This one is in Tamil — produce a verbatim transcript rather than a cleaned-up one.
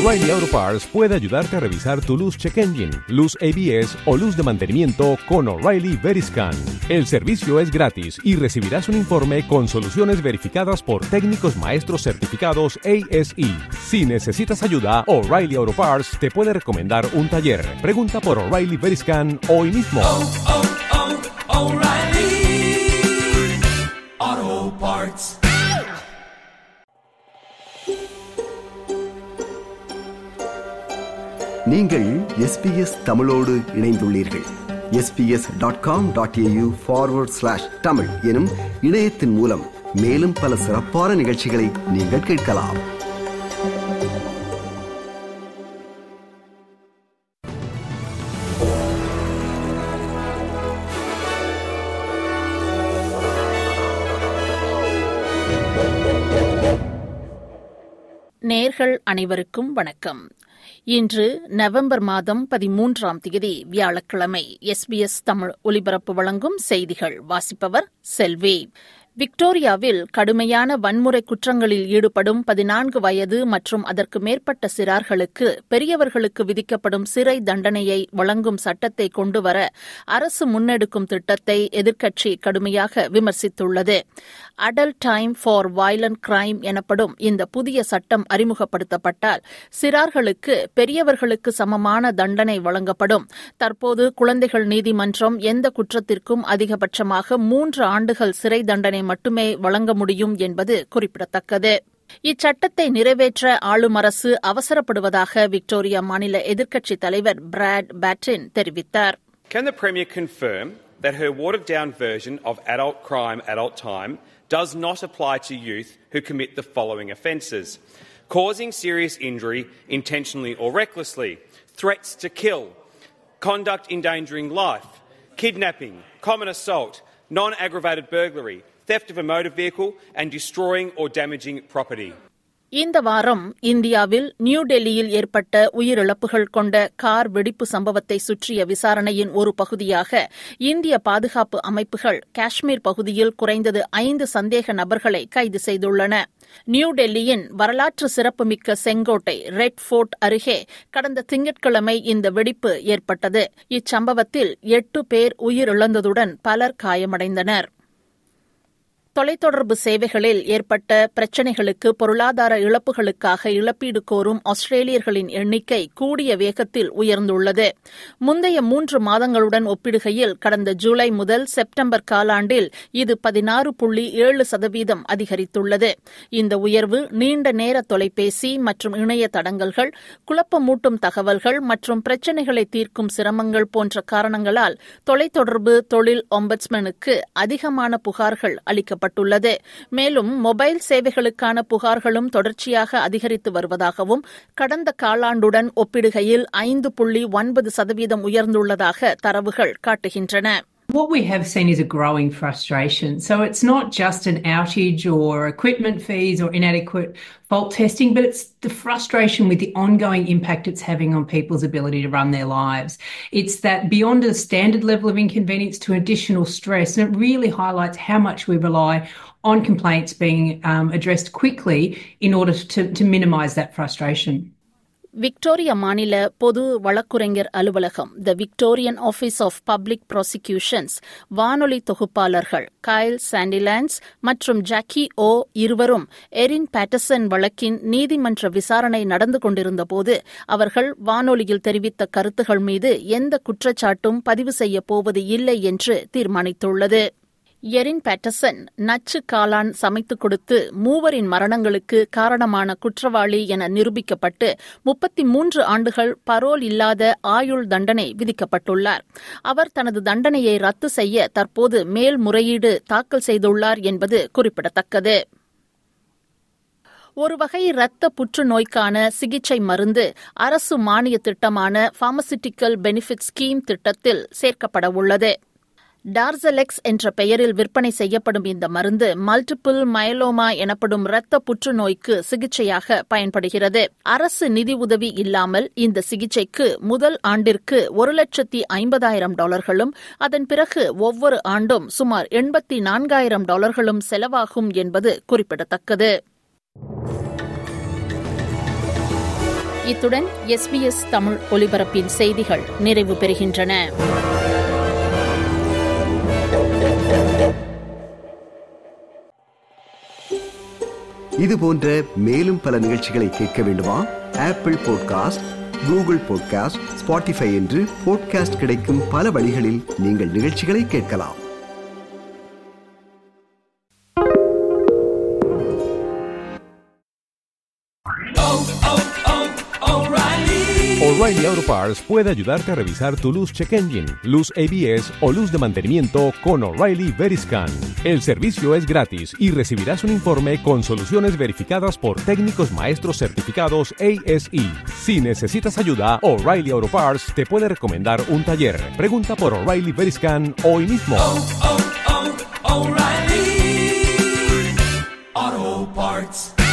O'Reilly Auto Parts puede ayudarte a revisar tu luz check engine, luz A B S o luz de mantenimiento con O'Reilly Veriscan. El servicio es gratis y recibirás un informe con soluciones verificadas por técnicos maestros certificados A S E. Si necesitas ayuda, O'Reilly Auto Parts te puede recomendar un taller. Pregunta por O'Reilly Veriscan hoy mismo. Oh, oh, oh, O'Reilly Auto Parts. நீங்கள் எஸ் பி எஸ் தமிழோடு இணைந்துள்ளீர்கள். S B S dot com dot A U forward slash Tamil எனும் இணையத்தின் மூலம் மேலும் பல சிறப்பான நிகழ்ச்சிகளை நீங்கள் கேட்கலாம். நேயர்கள் அனைவருக்கும் வணக்கம். இன்று நவம்பர் மாதம் பதிமூன்றாம் தேதி வியாழக்கிழமை. எஸ் பி எஸ் தமிழ் ஒலிபரப்பு வழங்கும் செய்திகள் வாசிப்பவர் செல்வி. விக்டோரியாவில் கடுமையான வன்முறை குற்றங்களில் ஈடுபடும் பதினான்கு வயது மற்றும் அதற்கு மேற்பட்ட சிறார்களுக்கு பெரியவர்களுக்கு விதிக்கப்படும் சிறை தண்டனையை வழங்கும் சட்டத்தை கொண்டுவர அரசு முன்னெடுக்கும் திட்டத்தை எதிர்க்கட்சி கடுமையாக விமர்சித்துள்ளது. Adult time for violent crime எனப்படும் இந்த புதிய சட்டம் அறிமுகப்படுத்தப்பட்டால் சிறார்களுக்கு பெரியவர்களுக்கு சமமான தண்டனை வழங்கப்படும். தற்போது குழந்தைகள் நீதிமன்றம் எந்த குற்றத்திற்கும் அதிகபட்சமாக மூன்று ஆண்டுகள் சிறை தண்டனை மட்டுமே வழங்க முடியும் என்பது குறிப்பிடத்தக்கது. இச்சட்டத்தை நிறைவேற்ற ஆளும் அரசு அவசரப்படுவதாக விக்டோரியா மாநில எதிர்க்கட்சித் தலைவர் பிராட் பேட்டின் தெரிவித்தார். Can the Premier confirm that her watered-down version of adult crime, adult time does not apply to youth who commit the following offences: causing serious injury intentionally or recklessly, threats to kill, conduct endangering life, kidnapping, common assault, non-aggravated burglary, theft of a motor vehicle and destroying or damaging property. இந்த வாரம் இந்தியாவில் நியூ டெல்லியில் ஏற்பட்ட உயிரிழப்புகள் கொண்ட கார் வெடிப்பு சம்பவத்தை சுற்றிய விசாரணையின் ஒரு பகுதியாக இந்திய பாதுகாப்பு அமைப்புகள் காஷ்மீர் பகுதியில் குறைந்தது ஐந்து சந்தேக நபர்களை கைது செய்துள்ளன. நியூ டெல்லியின் வரலாற்று சிறப்புமிக்க செங்கோட்டை ரெட் ஃபோர்ட் அருகே கடந்த திங்கட்கிழமை இந்த வெடிப்பு ஏற்பட்டது. இச்சம்பவத்தில் எட்டு பேர் உயிரிழந்ததுடன் பலர் காயமடைந்தனர். தொலைத்தொடர்பு சேவைகளில் ஏற்பட்ட பிரச்சினைகளுக்கு பொருளாதார இழப்புகளுக்காக இழப்பீடு கோரும் ஆஸ்திரேலியர்களின் எண்ணிக்கை கூடிய வேகத்தில் உயர்ந்துள்ளது. முந்தைய மூன்று மாதங்களுடன் ஒப்பிடுகையில் கடந்த ஜூலை முதல் செப்டம்பர் காலாண்டில் இது பதினாறு புள்ளி ஏழு சதவீதம் அதிகரித்துள்ளது. இந்த உயர்வு நீண்ட நேர தொலைபேசி மற்றும் இணைய தடங்கல்கள், குழப்பமூட்டும் தகவல்கள் மற்றும் பிரச்சினைகளை தீர்க்கும் சிரமங்கள் போன்ற காரணங்களால் தொலைத்தொடர்பு தொழில் ஒம்பட்ஸ்மனுக்கு அதிகமான புகார்கள் அளிக்கப்பட்டன. மேலும் மொபைல் சேவைகளுக்கான புகார்களும் தொடர்ச்சியாக அதிகரித்து வருவதாகவும் கடந்த காலாண்டுடன் ஒப்பிடுகையில் ஐந்து புள்ளி ஒன்பது சதவீதம் உயர்ந்துள்ளதாக தரவுகள் காட்டுகின்றன. What we have seen is a growing frustration. So it's not just an outage or equipment fees or inadequate fault testing, but it's the frustration with the ongoing impact it's having on people's ability to run their lives. It's that beyond a standard level of inconvenience to additional stress, and it really highlights how much we rely on complaints being um, addressed quickly in order to, to minimise that frustration. Victoria மாநில பொது வழக்குரைஞர் அலுவலகம் the Victorian office of public prosecutions வானொலி தொகுப்பாளர்கள் கைல் சாண்டிலான்ஸ் மற்றும் ஜாக்கி ஓ இருவரும் எரின் பேட்டர்சன் வழக்கின் நீதிமன்ற விசாரணை நடந்து கொண்டிருந்தபோது அவர்கள் வானொலியில் தெரிவித்த கருத்துகள் மீது எந்த குற்றச்சாட்டும் பதிவு செய்யப் போவது இல்லை என்று தீர்மானித்துள்ளது. எரின் பேட்டர்சன் நச்சு காளான் சமைத்துக் கொடுத்து மூவரின் மரணங்களுக்கு காரணமான குற்றவாளி என நிரூபிக்கப்பட்டு முப்பத்தி மூன்று ஆண்டுகள் பரோல் இல்லாத ஆயுள் தண்டனை விதிக்கப்பட்டுள்ளார். அவர் தனது தண்டனையை ரத்து செய்ய தற்போது மேல்முறையீடு தாக்கல் செய்துள்ளார் என்பது குறிப்பிடத்தக்கது. ஒரு வகை இரத்த புற்றுநோய்க்கான சிகிச்சை மருந்து அரசு மானிய திட்டமான பார்மசியூட்டிக்கல் பெனிஃபிட் ஸ்கீம் திட்டத்தில் சேர்க்கப்பட உள்ளது. டார்சலெக்ஸ் என்ற பெயரில் விற்பனை செய்யப்படும் இந்த மருந்து மல்டிபிள் மயலோமா எனப்படும் இரத்த புற்றுநோய்க்கு சிகிச்சையாக பயன்படுகிறது. அரசு நிதி உதவி இல்லாமல் இந்த சிகிச்சைக்கு முதல் ஆண்டிற்கு ஒரு லட்சத்தி ஐம்பதாயிரம் டாலர்களும் அதன் பிறகு ஒவ்வொரு ஆண்டும் சுமார் எண்பத்தி நான்காயிரம் டாலர்களும் செலவாகும் என்பது குறிப்பிடத்தக்கது. இத்துடன் எஸ்பிஎஸ் தமிழ் ஒலிபரப்பின் செய்திகள் நிறைவு பெறுகின்றன. இது போன்ற மேலும் பல நிகழ்ச்சிகளை கேட்க வேண்டுமா? Apple podcast, Google podcast, Spotify என்று பாட்காஸ்ட் கிடைக்கும் பல வழிகளில் நீங்கள் நிகழ்ச்சிகளை கேட்கலாம். O'Reilly Auto Parts puede ayudarte a revisar tu luz check engine, luz A B S o luz de mantenimiento con O'Reilly Veriscan. El servicio es gratis y recibirás un informe con soluciones verificadas por técnicos maestros certificados A S E. Si necesitas ayuda, O'Reilly Auto Parts te puede recomendar un taller. Pregunta por O'Reilly Veriscan hoy mismo. Oh, oh, oh, O'Reilly Auto Parts.